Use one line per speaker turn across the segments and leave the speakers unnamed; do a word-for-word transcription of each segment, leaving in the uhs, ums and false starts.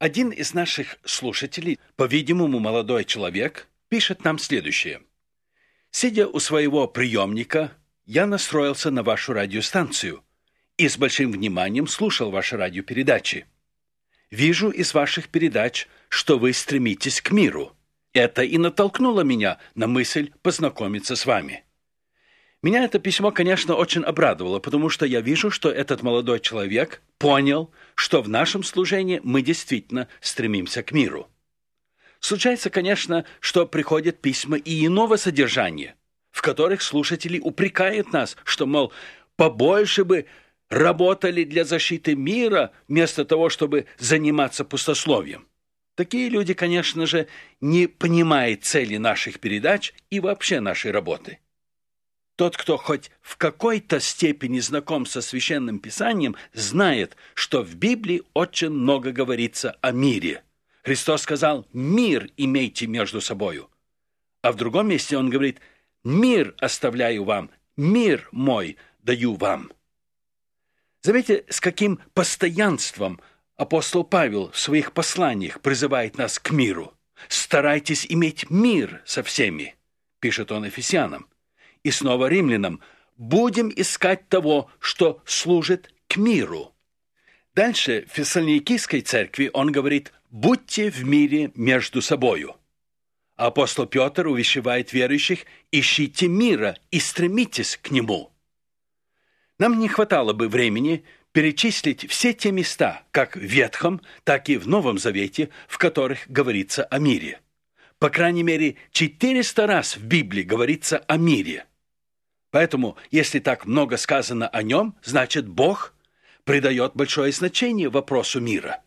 Один из наших слушателей, по-видимому, молодой человек, пишет нам следующее. «Сидя у своего приемника, я настроился на вашу радиостанцию и с большим вниманием слушал ваши радиопередачи. Вижу из ваших передач, что вы стремитесь к миру. Это и натолкнуло меня на мысль познакомиться с вами». Меня это письмо, конечно, очень обрадовало, потому что я вижу, что этот молодой человек понял, что в нашем служении мы действительно стремимся к миру. Случается, конечно, что приходят письма и иного содержания, в которых слушатели упрекают нас, что, мол, побольше бы работали для защиты мира, вместо того, чтобы заниматься пустословием. Такие люди, конечно же, не понимают цели наших передач и вообще нашей работы. Тот, кто хоть в какой-то степени знаком со Священным Писанием, знает, что в Библии очень много говорится о мире. Христос сказал: «Мир имейте между собою». А в другом месте Он говорит: «Мир оставляю вам, мир мой даю вам». Заметьте, с каким постоянством апостол Павел в своих посланиях призывает нас к миру. «Старайтесь иметь мир со всеми», пишет он Ефесянам. И снова римлянам: «Будем искать того, что служит к миру». Дальше в Фессалоникийской церкви он говорит: «Будьте в мире между собою». А апостол Петр увещевает верующих: «Ищите мира и стремитесь к нему». Нам не хватало бы времени перечислить все те места, как в Ветхом, так и в Новом Завете, в которых говорится о мире. По крайней мере, четыреста раз в Библии говорится о мире. Поэтому, если так много сказано о нем, значит, Бог придает большое значение вопросу мира.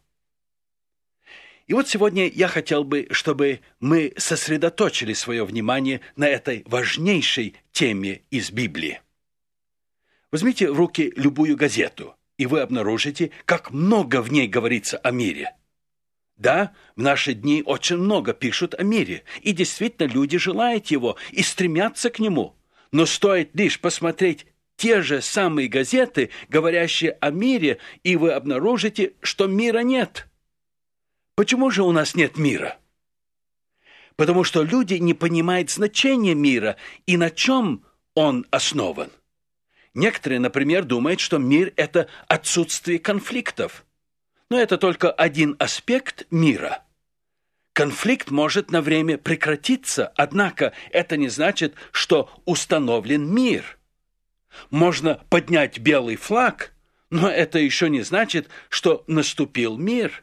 И вот сегодня я хотел бы, чтобы мы сосредоточили свое внимание на этой важнейшей теме из Библии. Возьмите в руки любую газету, и вы обнаружите, как много в ней говорится о мире. Да, в наши дни очень много пишут о мире, и действительно люди желают его и стремятся к нему. Но стоит лишь посмотреть те же самые газеты, говорящие о мире, и вы обнаружите, что мира нет. Почему же у нас нет мира? Потому что люди не понимают значения мира и на чем он основан. Некоторые, например, думают, что мир – это отсутствие конфликтов. Но это только один аспект мира. Конфликт может на время прекратиться, однако это не значит, что установлен мир. Можно поднять белый флаг, но это еще не значит, что наступил мир.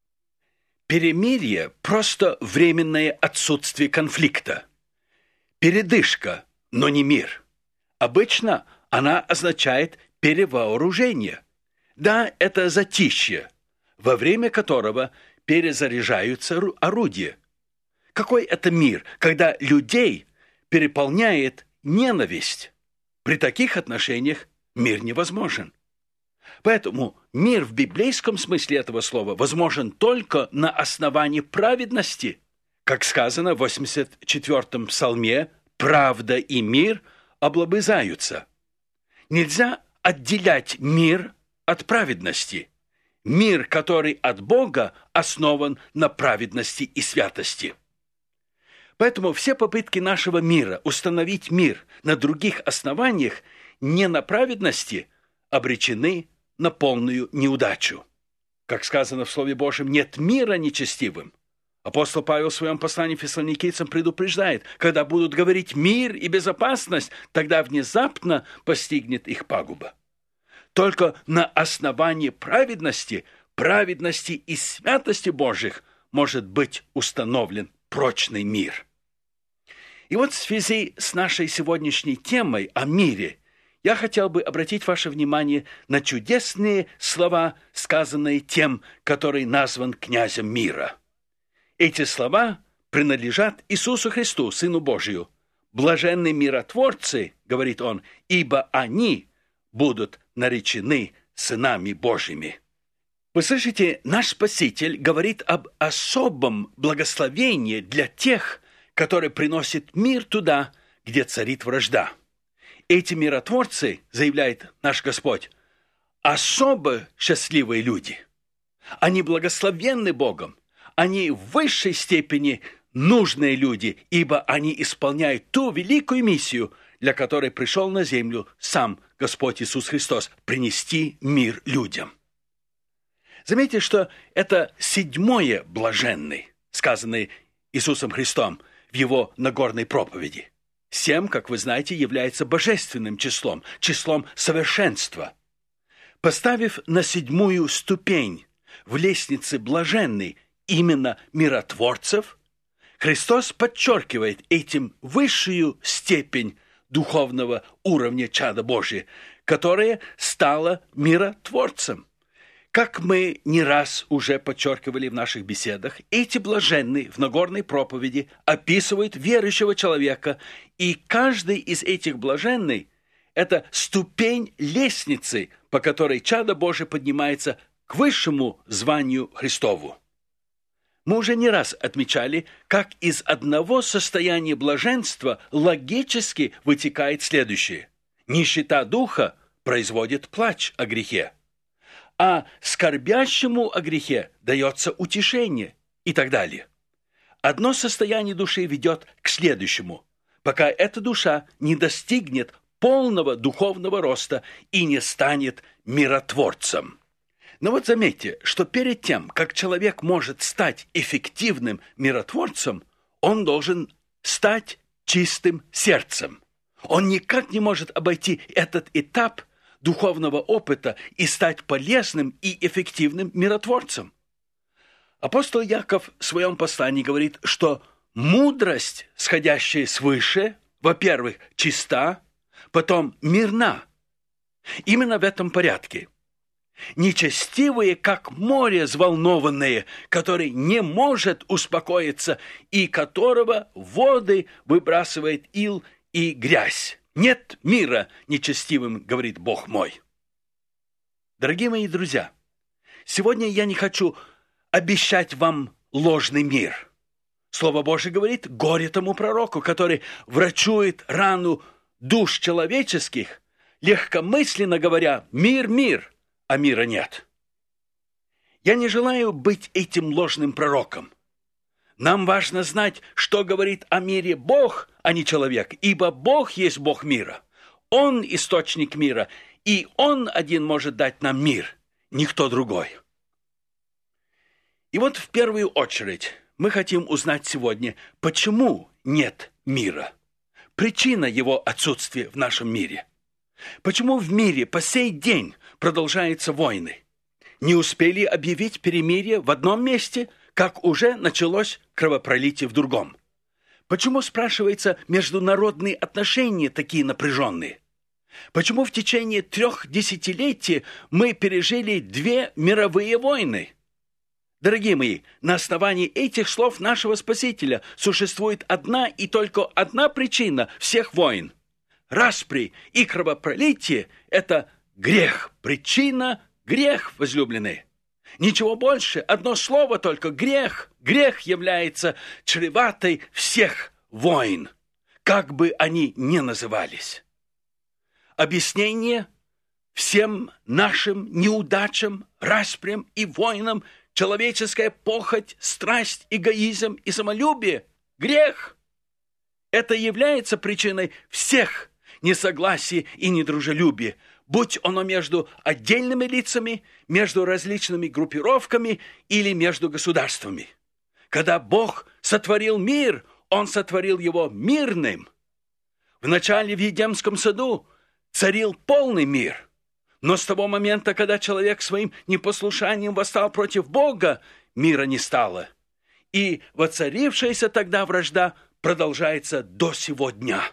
Перемирие – просто временное отсутствие конфликта. Передышка, но не мир. Обычно она означает перевооружение. Да, это затишье, во время которого перезаряжаются орудия. Какой это мир, когда людей переполняет ненависть? При таких отношениях мир невозможен. Поэтому мир в библейском смысле этого слова возможен только на основании праведности. Как сказано в восемьдесят четвёртом псалме: «Правда и мир облобызаются». Нельзя отделять мир от праведности. Мир, который от Бога, основан на праведности и святости. Поэтому все попытки нашего мира установить мир на других основаниях, не на праведности, обречены на полную неудачу. Как сказано в Слове Божьем: «Нет мира нечестивым». Апостол Павел в своем послании фессалоникийцам предупреждает: когда будут говорить мир и безопасность, тогда внезапно постигнет их пагуба. Только на основании праведности, праведности и святости Божьих может быть установлен прочный мир. И вот в связи с нашей сегодняшней темой о мире я хотел бы обратить ваше внимание на чудесные слова, сказанные тем, который назван князем мира. Эти слова принадлежат Иисусу Христу, Сыну Божию. «Блаженны миротворцы, — говорит он, — ибо они будут наречены сынами Божьими». Вы слышите, наш Спаситель говорит об особом благословении для тех, которые приносят мир туда, где царит вражда. Эти миротворцы, заявляет наш Господь, особо счастливые люди. Они благословенны Богом. Они в высшей степени нужные люди, ибо они исполняют ту великую миссию, для которой пришел на землю сам Господь Иисус Христос – принести мир людям. Заметьте, что это седьмое блаженный, сказанное Иисусом Христом в Его Нагорной проповеди. Семь, как вы знаете, является божественным числом, числом совершенства. Поставив на седьмую ступень в лестнице блаженной именно миротворцев, Христос подчеркивает этим высшую степень духовного уровня чада Божия, которое стало миротворцем. Как мы не раз уже подчеркивали в наших беседах, эти блаженные в Нагорной проповеди описывают верующего человека, и каждый из этих блаженных – это ступень лестницы, по которой чадо Божие поднимается к высшему званию Христову. Мы уже не раз отмечали, как из одного состояния блаженства логически вытекает следующее. Нищета духа производит плач о грехе, а скорбящему о грехе дается утешение и так далее. Одно состояние души ведет к следующему, пока эта душа не достигнет полного духовного роста и не станет миротворцем. Но вот заметьте, что перед тем, как человек может стать эффективным миротворцем, он должен стать чистым сердцем. Он никак не может обойти этот этап духовного опыта и стать полезным и эффективным миротворцем. Апостол Яков в своем послании говорит, что мудрость, сходящая свыше, во-первых, чиста, потом мирна. Именно в этом порядке. Нечестивые, как море взволнованное, который не может успокоиться и которого воды выбрасывает ил и грязь. Нет мира нечестивым, говорит Бог мой. Дорогие мои друзья, сегодня я не хочу обещать вам ложный мир. Слово Божие говорит: горе тому пророку, который врачует рану душ человеческих, легкомысленно говоря: мир, мир, а мира нет. Я не желаю быть этим ложным пророком. Нам важно знать, что говорит о мире Бог, а не человек, ибо Бог есть Бог мира. Он источник мира, и Он один может дать нам мир, никто другой. И вот в первую очередь мы хотим узнать сегодня, почему нет мира. Причина его отсутствия в нашем мире. Почему в мире по сей день продолжаются войны? Не успели объявить перемирие в одном месте, как уже началось кровопролитие в другом. Почему, спрашивается, международные отношения такие напряженные? Почему в течение трех десятилетий мы пережили две мировые войны? Дорогие мои, на основании этих слов нашего Спасителя существует одна и только одна причина всех войн. Распри и кровопролитие – это грех, причина – грех, возлюбленные. Ничего больше, одно слово только – грех. Грех является чреватой всех войн, как бы они ни назывались. Объяснение всем нашим неудачам, распрям и войнам – человеческая похоть, страсть, эгоизм и самолюбие – грех. Это является причиной всех несогласий и недружелюбия, будь оно между отдельными лицами, между различными группировками или между государствами. Когда Бог сотворил мир, Он сотворил его мирным. Вначале в Едемском саду царил полный мир. Но с того момента, когда человек своим непослушанием восстал против Бога, мира не стало. И воцарившаяся тогда вражда продолжается до сего дня.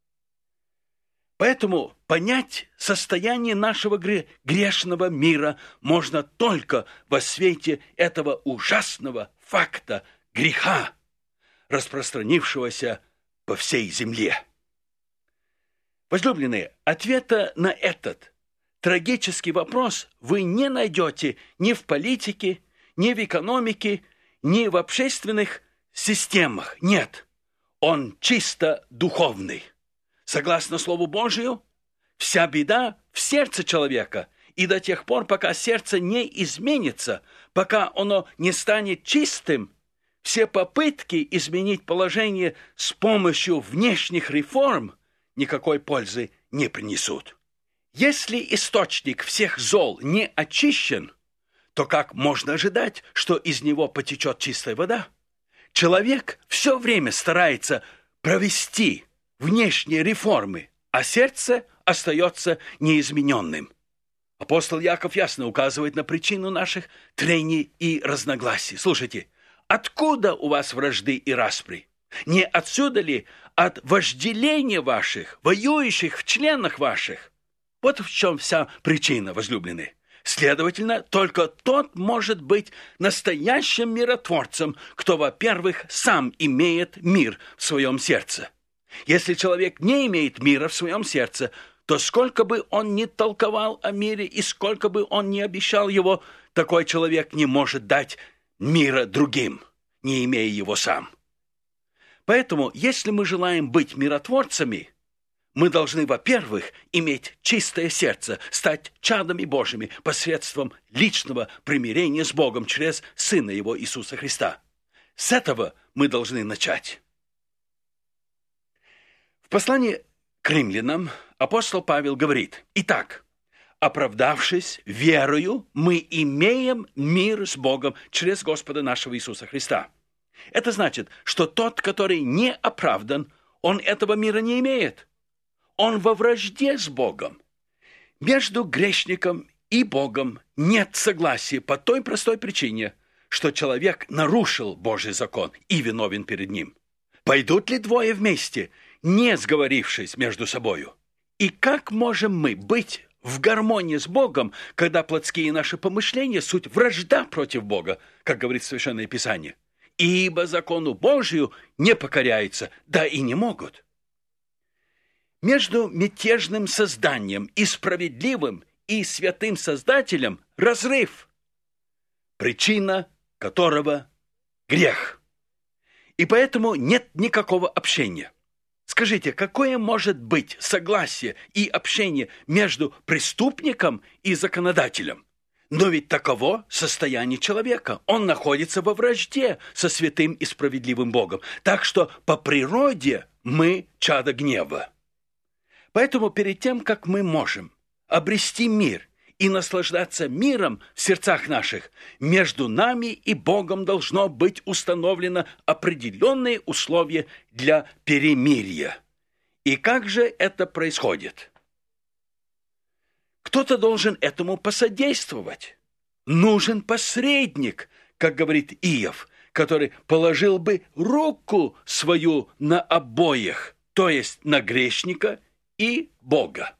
Поэтому понять состояние нашего грешного мира можно только во свете этого ужасного факта греха, распространившегося по всей земле. Возлюбленные, ответа на этот трагический вопрос вы не найдете ни в политике, ни в экономике, ни в общественных системах. Нет, он чисто духовный. Согласно Слову Божию, вся беда в сердце человека, И до тех пор, пока сердце не изменится, пока оно не станет чистым, все попытки изменить положение с помощью внешних реформ никакой пользы не принесут. Если источник всех зол не очищен, то как можно ожидать, что из него потечет чистая вода? Человек все время старается провести внешние реформы, а сердце остается неизмененным. Апостол Яков ясно указывает на причину наших трений и разногласий. Слушайте, откуда у вас вражды и распри? Не отсюда ли от вожделения ваших, воюющих в членах ваших? Вот в чем вся причина, возлюбленные. Следовательно, только тот может быть настоящим миротворцем, кто, во-первых, сам имеет мир в своем сердце. Если человек не имеет мира в своем сердце, то сколько бы он ни толковал о мире и сколько бы он ни обещал его, такой человек не может дать мира другим, не имея его сам. Поэтому, если мы желаем быть миротворцами, мы должны, во-первых, иметь чистое сердце, стать чадами Божьими посредством личного примирения с Богом через Сына Его Иисуса Христа. С этого мы должны начать. В послании к римлянам апостол Павел говорит: «Итак, оправдавшись верою, мы имеем мир с Богом через Господа нашего Иисуса Христа». Это значит, что тот, который не оправдан, он этого мира не имеет. Он во вражде с Богом. Между грешником и Богом нет согласия по той простой причине, что человек нарушил Божий закон и виновен перед ним. Пойдут ли двое вместе, не сговорившись между собою? И как можем мы быть в гармонии с Богом, когда плотские наши помышления суть вражда против Бога, как говорит Священное Писание? Ибо закону Божию не покоряются, да и не могут. Между мятежным созданием и справедливым и святым Создателем разрыв, причина которого грех. И поэтому нет никакого общения. Скажите, какое может быть согласие и общение между преступником и законодателем? Но ведь таково состояние человека. Он находится во вражде со святым и справедливым Богом. Так что по природе мы чада гнева. Поэтому перед тем, как мы можем обрести мир и наслаждаться миром в сердцах наших, между нами и Богом должно быть установлено определенные условия для перемирия. И как же это происходит? Кто-то должен этому посодействовать. Нужен посредник, как говорит Иов, который положил бы руку свою на обоих, то есть на грешника и Бога.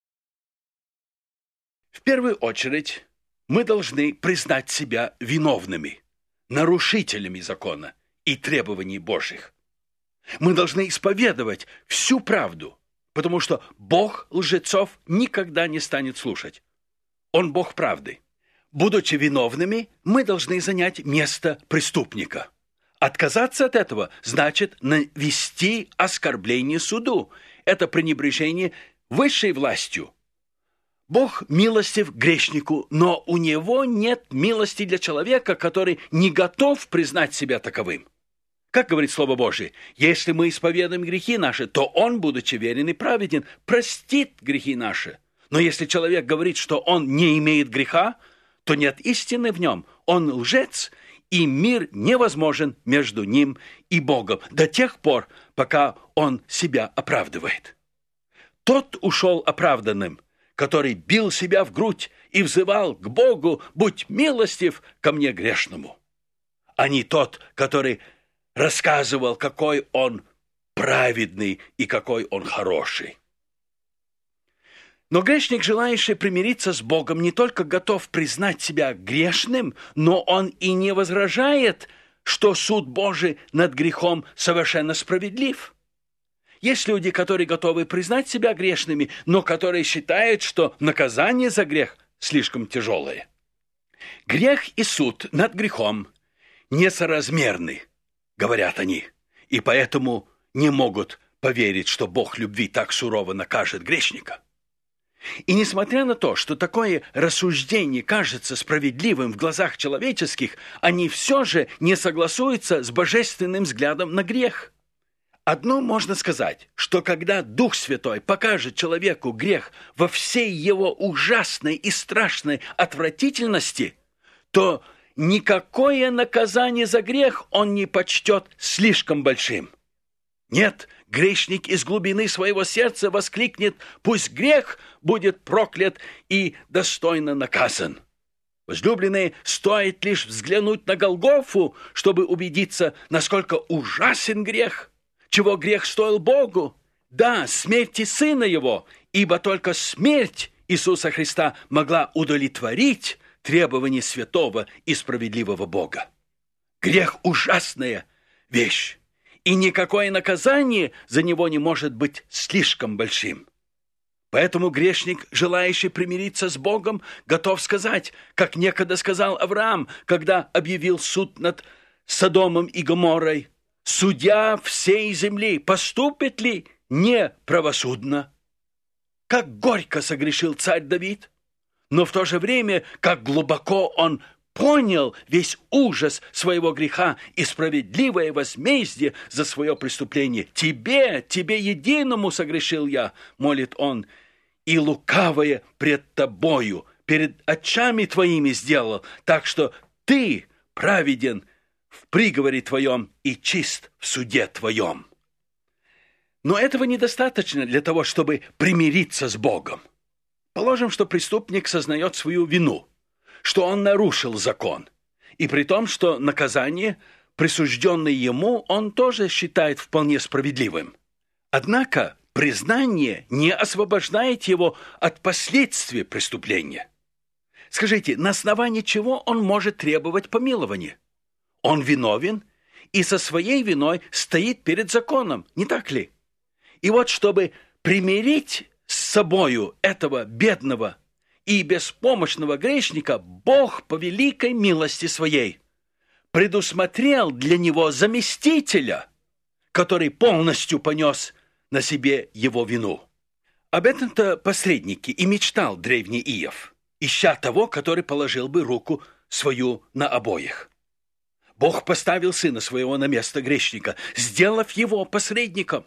В первую очередь, мы должны признать себя виновными, нарушителями закона и требований Божьих. Мы должны исповедовать всю правду, потому что Бог лжецов никогда не станет слушать. Он Бог правды. Будучи виновными, мы должны занять место преступника. Отказаться от этого значит навести оскорбление суду. Это пренебрежение высшей властью. Бог милостив грешнику, но у него нет милости для человека, который не готов признать себя таковым. Как говорит Слово Божие, если мы исповедуем грехи наши, то Он, будучи верен и праведен, простит грехи наши. Но если человек говорит, что он не имеет греха, то нет истины в нем, он лжец, и мир невозможен между ним и Богом до тех пор, пока он себя оправдывает. Тот ушел оправданным, который бил себя в грудь и взывал к Богу: «Будь милостив ко мне грешному», а не тот, который рассказывал, какой он праведный и какой он хороший. Но грешник, желающий примириться с Богом, не только готов признать себя грешным, но он и не возражает, что суд Божий над грехом совершенно справедлив. Есть люди, которые готовы признать себя грешными, но которые считают, что наказание за грех слишком тяжелое. Грех и суд над грехом несоразмерны, говорят они, и поэтому не могут поверить, что Бог любви так сурово накажет грешника. И несмотря на то, что такое рассуждение кажется справедливым в глазах человеческих, они все же не согласуются с божественным взглядом на грех. Одно можно сказать, что когда Дух Святой покажет человеку грех во всей его ужасной и страшной отвратительности, то никакое наказание за грех он не почтет слишком большим. Нет, грешник из глубины своего сердца воскликнет: «Пусть грех будет проклят и достойно наказан». Возлюбленные, стоит лишь взглянуть на Голгофу, чтобы убедиться, насколько ужасен грех, чего грех стоил Богу. Да, смерти Сына Его, ибо только смерть Иисуса Христа могла удовлетворить требования святого и справедливого Бога. Грех – ужасная вещь, и никакое наказание за него не может быть слишком большим. Поэтому грешник, желающий примириться с Богом, готов сказать, как некогда сказал Авраам, когда объявил суд над Содомом и Гоморрой: «Судья всей земли поступит ли неправосудно?» Как горько согрешил царь Давид, но в то же время, как глубоко он понял весь ужас своего греха и справедливое возмездие за свое преступление. «Тебе, тебе единому согрешил я», — молит он, «и лукавое пред тобою, перед очами твоими сделал, так что ты праведен в приговоре твоем и чист в суде твоем». Но этого недостаточно для того, чтобы примириться с Богом. Положим, что преступник сознает свою вину, что он нарушил закон, и при том, что наказание, присужденное ему, он тоже считает вполне справедливым. Однако признание не освобождает его от последствий преступления. Скажите, на основании чего он может требовать помилования? Он виновен и со своей виной стоит перед законом, не так ли? И вот, чтобы примирить с собою этого бедного и беспомощного грешника, Бог по великой милости своей предусмотрел для него заместителя, который полностью понес на себе его вину. Об этом-то посреднике и мечтал древний Иов, ища того, который положил бы руку свою на обоих. Бог поставил сына своего на место грешника, сделав его посредником.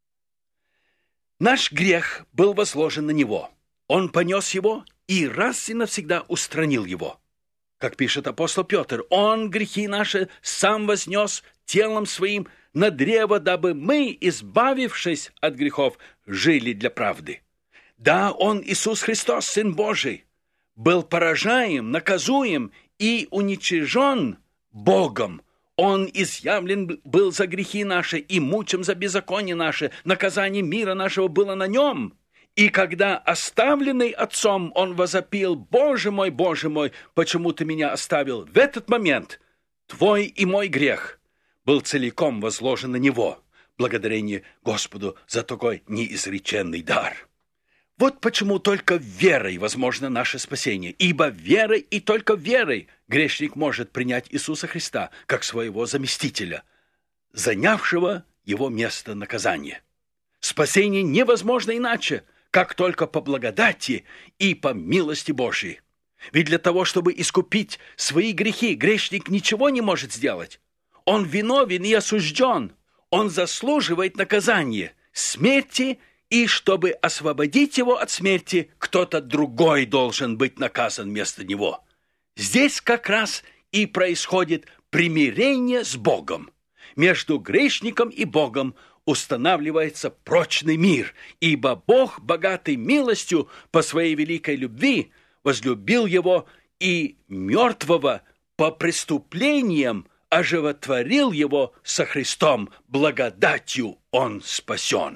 Наш грех был возложен на него. Он понес его и раз и навсегда устранил его. Как пишет апостол Петр, «Он грехи наши сам вознес телом своим на древо, дабы мы, избавившись от грехов, жили для правды». Да, Он, Иисус Христос, Сын Божий, был поражаем, наказуем и уничижен Богом. Он изъявлен был за грехи наши и мучим за беззаконие наше. Наказание мира нашего было на нем. И когда, оставленный Отцом, он возопил: «Боже мой, Боже мой, почему ты меня оставил?» В этот момент твой и мой грех был целиком возложен на него. Благодарение Господу за такой неизреченный дар. Вот почему только верой возможно наше спасение. Ибо верой и только верой грешник может принять Иисуса Христа как своего заместителя, занявшего его место наказания. Спасение невозможно иначе, как только по благодати и по милости Божией. Ведь для того, чтобы искупить свои грехи, грешник ничего не может сделать. Он виновен и осужден. Он заслуживает наказания, смерти, и чтобы освободить его от смерти, кто-то другой должен быть наказан вместо него. Здесь как раз и происходит примирение с Богом. Между грешником и Богом устанавливается прочный мир, ибо Бог, богатый милостью по своей великой любви, возлюбил его и мертвого по преступлениям оживотворил его со Христом, благодатью он спасен.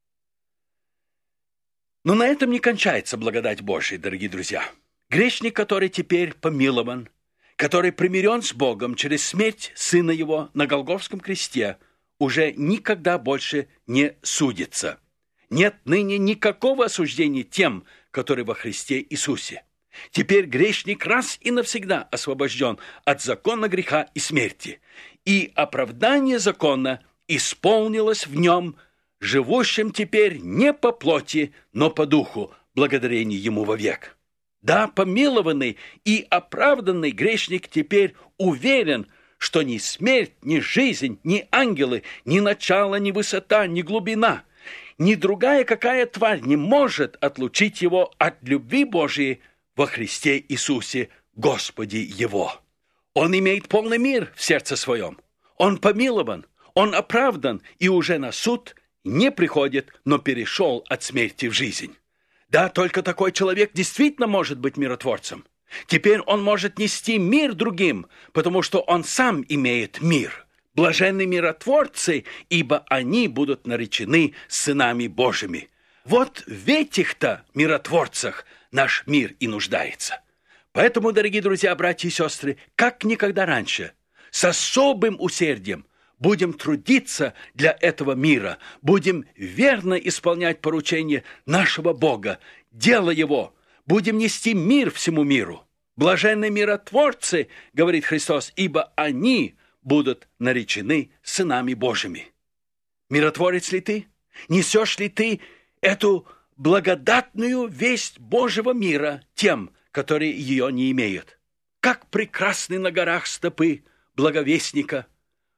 Но на этом не кончается благодать Божия, дорогие друзья. Грешник, который теперь помилован, который примирен с Богом через смерть Сына Его на Голгофском кресте, уже никогда больше не судится. Нет ныне никакого осуждения тем, которые во Христе Иисусе. Теперь грешник раз и навсегда освобожден от закона греха и смерти, и оправдание закона исполнилось в нем, живущим теперь не по плоти, но по духу, благодарение Ему вовек. Да, помилованный и оправданный грешник теперь уверен, что ни смерть, ни жизнь, ни ангелы, ни начало, ни высота, ни глубина, ни другая какая тварь не может отлучить его от любви Божией во Христе Иисусе, Господе его. Он имеет полный мир в сердце своем. Он помилован, он оправдан и уже на суд не приходит, но перешел от смерти в жизнь. Да, только такой человек действительно может быть миротворцем. Теперь он может нести мир другим, потому что он сам имеет мир. Блаженны миротворцы, ибо они будут наречены сынами Божьими. Вот в этих-то миротворцах наш мир и нуждается. Поэтому, дорогие друзья, братья и сестры, как никогда раньше, с особым усердием будем трудиться для этого мира, будем верно исполнять поручения нашего Бога, дело Его, будем нести мир всему миру. Блаженны миротворцы, говорит Христос, ибо они будут наречены сынами Божьими. Миротворец ли ты? Несешь ли ты эту благодатную весть Божьего мира тем, которые ее не имеют? Как прекрасны на горах стопы благовестника,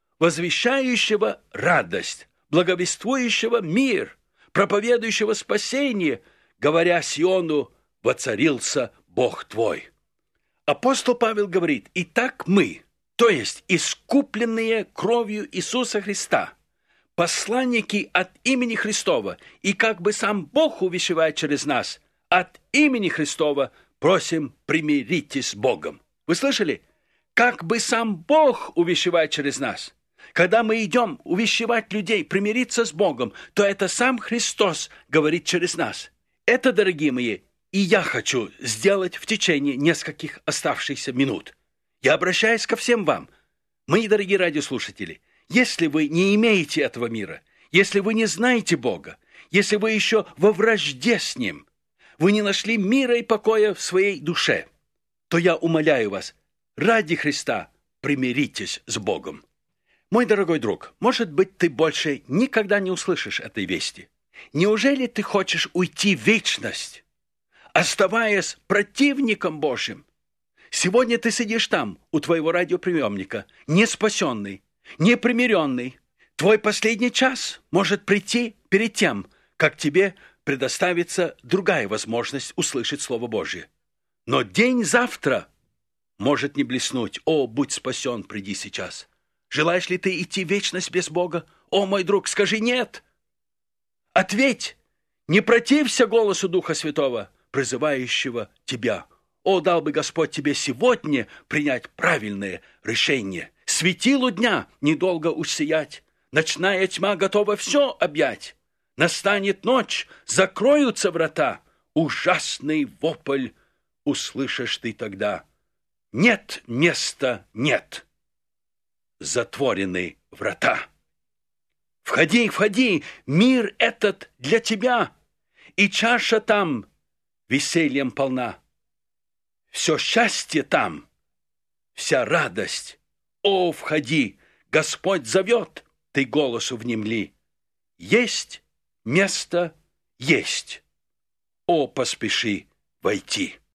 возвещающего радость, благовествующего мир, проповедующего спасение, говоря Сиону: «Воцарился Бог твой». Апостол Павел говорит: «Итак мы, то есть искупленные кровью Иисуса Христа, посланники от имени Христова, и как бы сам Бог увещевает через нас, от имени Христова просим, примиритесь с Богом». Вы слышали? Как бы сам Бог увещевает через нас. Когда мы идем увещевать людей примириться с Богом, то это сам Христос говорит через нас. Это, дорогие мои, и я хочу сделать в течение нескольких оставшихся минут. Я обращаюсь ко всем вам, мои дорогие радиослушатели. Если вы не имеете этого мира, если вы не знаете Бога, если вы еще во вражде с Ним, вы не нашли мира и покоя в своей душе, то я умоляю вас, ради Христа примиритесь с Богом. Мой дорогой друг, может быть, ты больше никогда не услышишь этой вести. Неужели ты хочешь уйти в вечность, оставаясь противником Божьим? Сегодня ты сидишь там, у твоего радиоприемника, не спасенный, не примиренный. Твой последний час может прийти перед тем, как тебе предоставится другая возможность услышать Слово Божье. Но день завтра может не блеснуть. О, будь спасен, приди сейчас. Желаешь ли ты идти в вечность без Бога? О, мой друг, скажи «нет». Ответь, не протився голосу Духа Святого, призывающего тебя. О, дал бы Господь тебе сегодня принять правильное решение. Светилу дня недолго уж сиять, ночная тьма готова все объять. Настанет ночь, закроются врата, ужасный вопль услышишь ты тогда. Нет места, нет. Затворены врата. Входи, входи, мир этот для тебя, и чаша там весельем полна. Все счастье там, вся радость. О, входи, Господь зовет, ты голосу внемли. Есть место, есть. О, поспеши войти.